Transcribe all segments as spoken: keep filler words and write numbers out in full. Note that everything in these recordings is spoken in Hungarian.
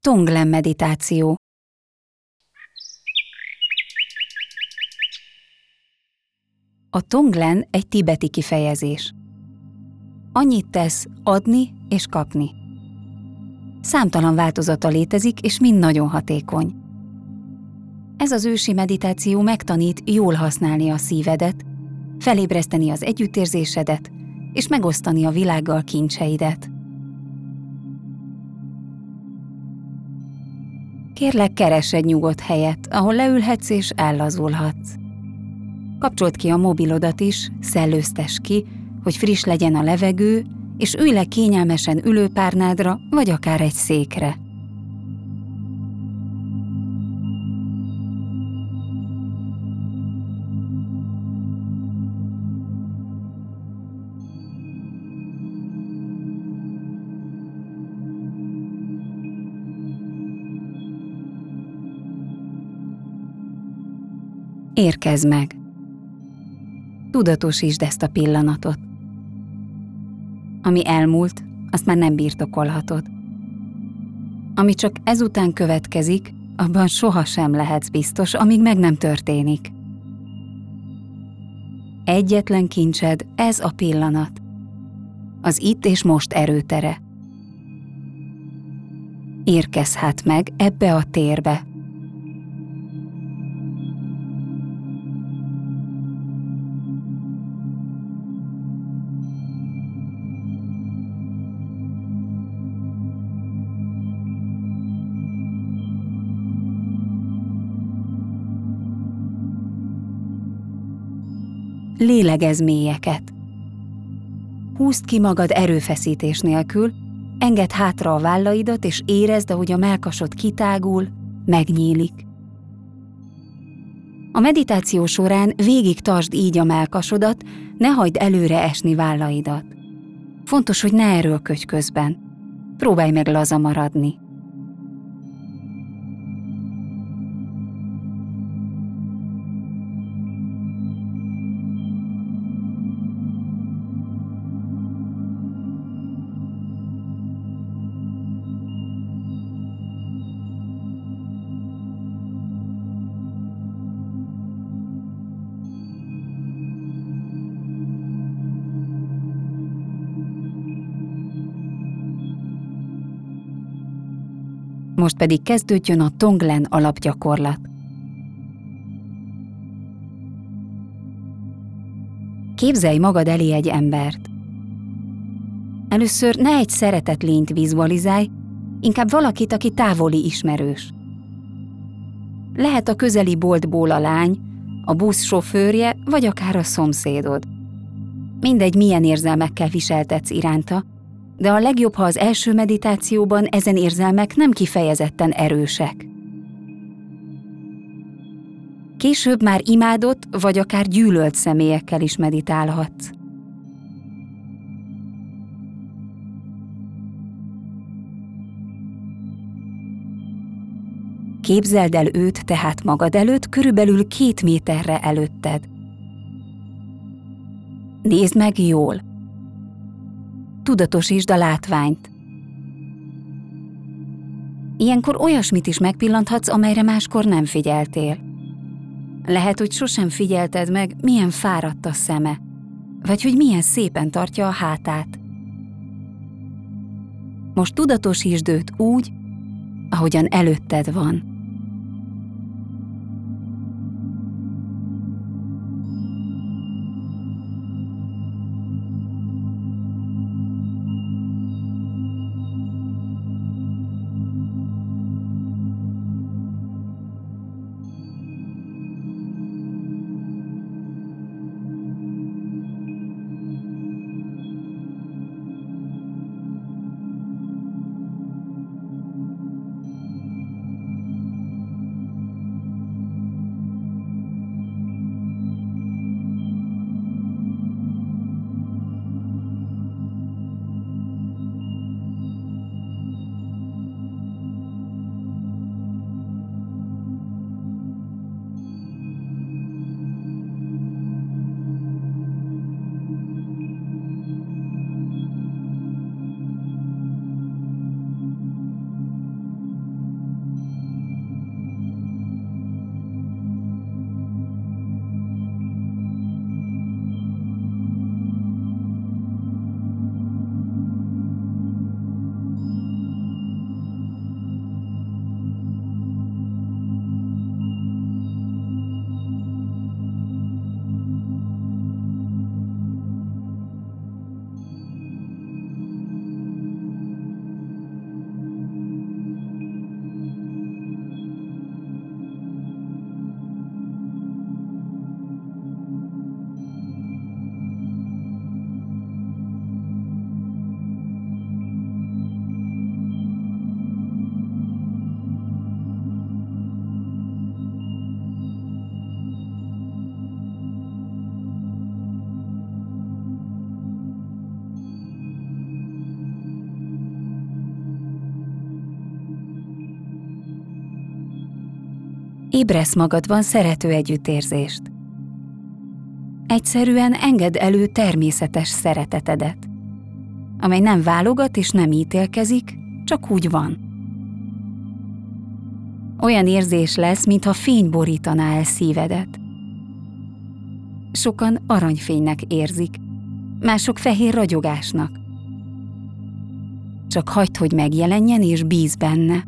Tonglen meditáció. A tonglen egy tibeti kifejezés. Annyit tesz adni és kapni. Számtalan változata létezik, és mind nagyon hatékony. Ez az ősi meditáció megtanít jól használni a szívedet, felébreszteni az együttérzésedet, és megosztani a világgal kincseidet. Kérlek, keress egy nyugodt helyet, ahol leülhetsz és ellazulhatsz. Kapcsold ki a mobilodat is, szellőztess ki, hogy friss legyen a levegő, és ülj le kényelmesen ülőpárnádra, vagy akár egy székre. Érkezz meg! Tudatosítsd ezt a pillanatot. Ami elmúlt, azt már nem birtokolhatod. Ami csak ezután következik, abban sohasem lehetsz biztos, amíg meg nem történik. Egyetlen kincsed ez a pillanat. Az itt és most erőtere. Érkezz hát meg ebbe a térbe. Lélegezz mélyeket. Húzd ki magad erőfeszítés nélkül, engedd hátra a vállaidat, és érezd, ahogy a mellkasod kitágul, megnyílik. A meditáció során végig tartsd így a mellkasodat, ne hagyd előre esni vállaidat. Fontos, hogy ne erőlködj közben. Próbálj meg laza maradni. Most pedig kezdődjön a tonglen alapgyakorlat. Képzelj magad elé egy embert. Először ne egy szeretett lényt vizualizálj, inkább valakit, aki távoli ismerős. Lehet a közeli boltból a lány, a busz sofőrje, vagy akár a szomszédod. Mindegy, milyen érzelmekkel viseltetsz iránta, de a legjobb, ha az első meditációban ezen érzelmek nem kifejezetten erősek. Később már imádott, vagy akár gyűlölt személyekkel is meditálhatsz. Képzeld el őt tehát magad előtt, körülbelül két méterre előtted. Nézd meg jól! Tudatosítsd a látványt. Ilyenkor olyasmit is megpillanthatsz, amelyre máskor nem figyeltél. Lehet, hogy sosem figyelted meg, milyen fáradt a szeme, vagy hogy milyen szépen tartja a hátát. Most tudatosítsd őt úgy, ahogyan előtted van. Ébresz magadban szerető együttérzést. Egyszerűen engedd elő természetes szeretetedet, amely nem válogat és nem ítélkezik, csak úgy van. Olyan érzés lesz, mintha fény borítaná el szívedet. Sokan aranyfénynek érzik, mások fehér ragyogásnak. Csak hagyd, hogy megjelenjen, és bízz benne.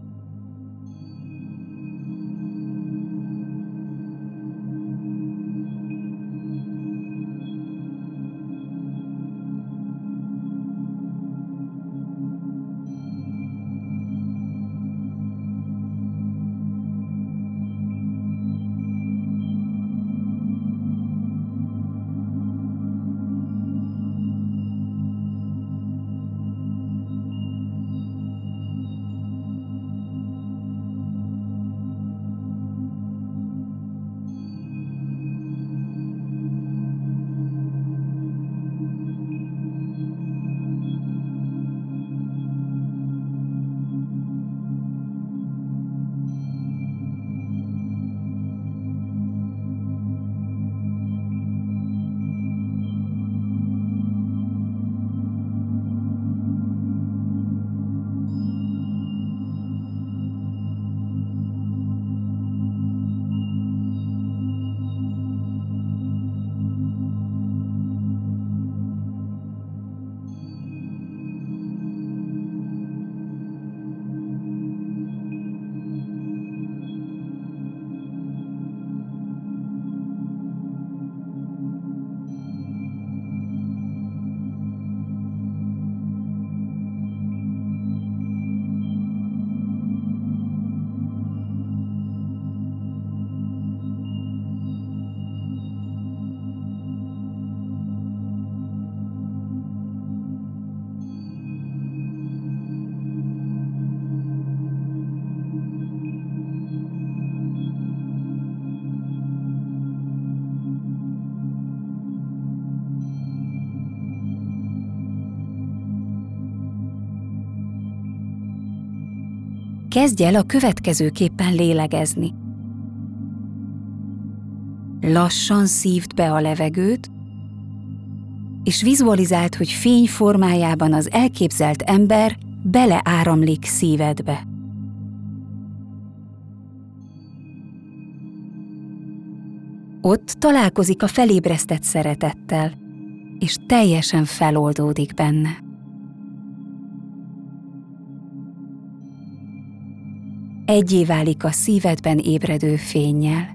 Kezdj el a következőképpen lélegezni. Lassan szívd be a levegőt, és vizualizáld, hogy fény formájában az elképzelt ember beleáramlik szívedbe. Ott találkozik a felébresztett szeretettel, és teljesen feloldódik benne. Egyé válik a szívedben ébredő fénnyel.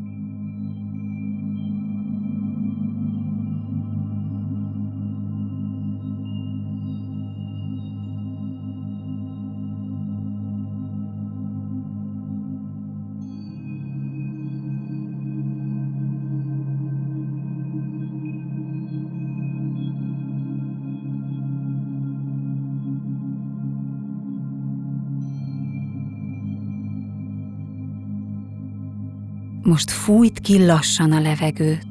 Most fújt ki lassan a levegőt,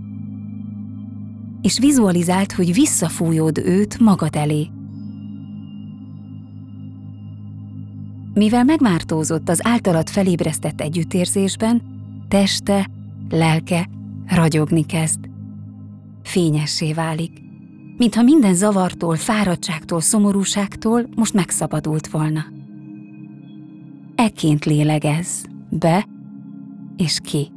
és vizualizáld, hogy visszafújód őt magad elé. Mivel megmártózott az általad felébresztett együttérzésben, teste, lelke ragyogni kezd. Fényessé válik, mintha minden zavartól, fáradtságtól, szomorúságtól most megszabadult volna. Ekként lélegezz be és ki.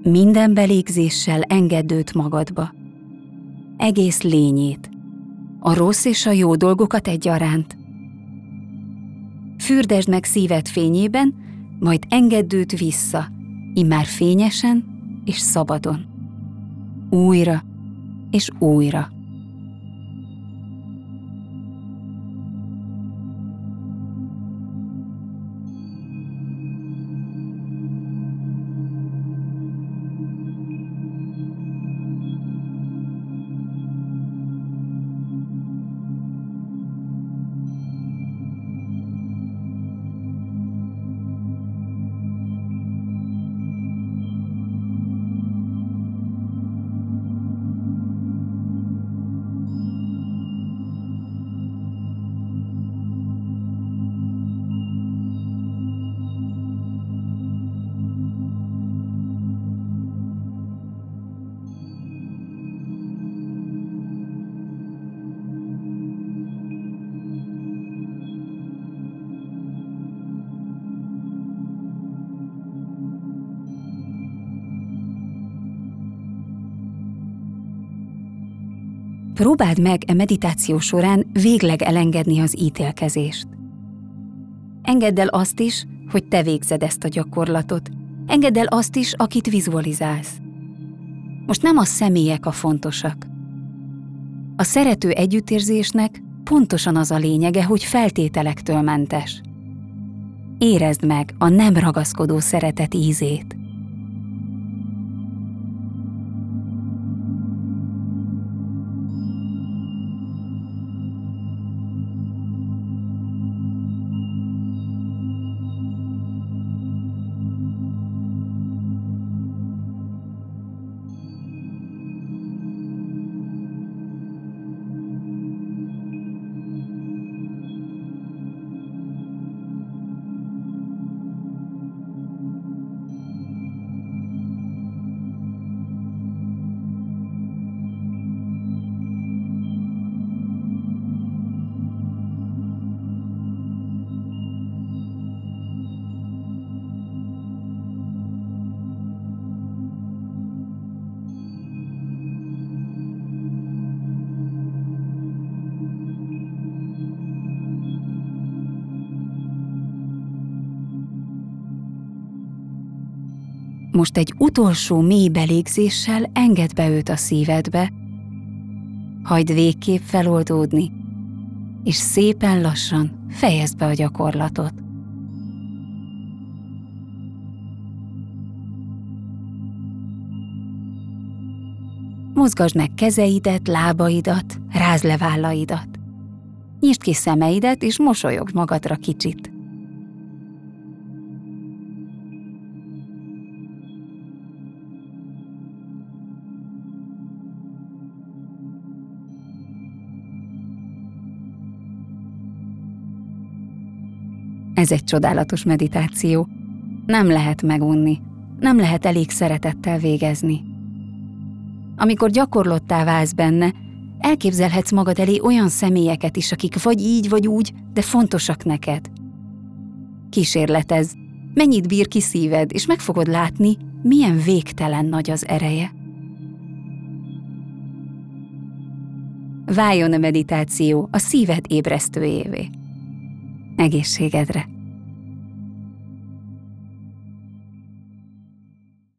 Minden belégzéssel engedd őt magadba. Egész lényét. A rossz és a jó dolgokat egyaránt. Fürdesd meg szíved fényében, majd engedd őt vissza, immár fényesen és szabadon. Újra és újra. Próbáld meg e meditáció során végleg elengedni az ítélkezést. Engedd el azt is, hogy te végzed ezt a gyakorlatot. Engedd el azt is, akit vizualizálsz. Most nem a személyek a fontosak. A szerető együttérzésnek pontosan az a lényege, hogy feltételektől mentes. Érezd meg a nem ragaszkodó szeretet ízét. Most egy utolsó mély belégzéssel engedd be őt a szívedbe, hagyd végképp feloldódni, és szépen lassan fejezd be a gyakorlatot. Mozgasd meg kezeidet, lábaidat, rázd le vállaidat. Nyisd ki szemeidet, és mosolyogd magadra kicsit. Ez egy csodálatos meditáció. Nem lehet megunni, nem lehet elég szeretettel végezni. Amikor gyakorlottá válsz benne, elképzelhetsz magad elé olyan személyeket is, akik vagy így, vagy úgy, de fontosak neked. Kísérletezz, mennyit bír ki szíved, és meg fogod látni, milyen végtelen nagy az ereje. Váljon a meditáció a szíved ébresztőjévé. Egészségedre!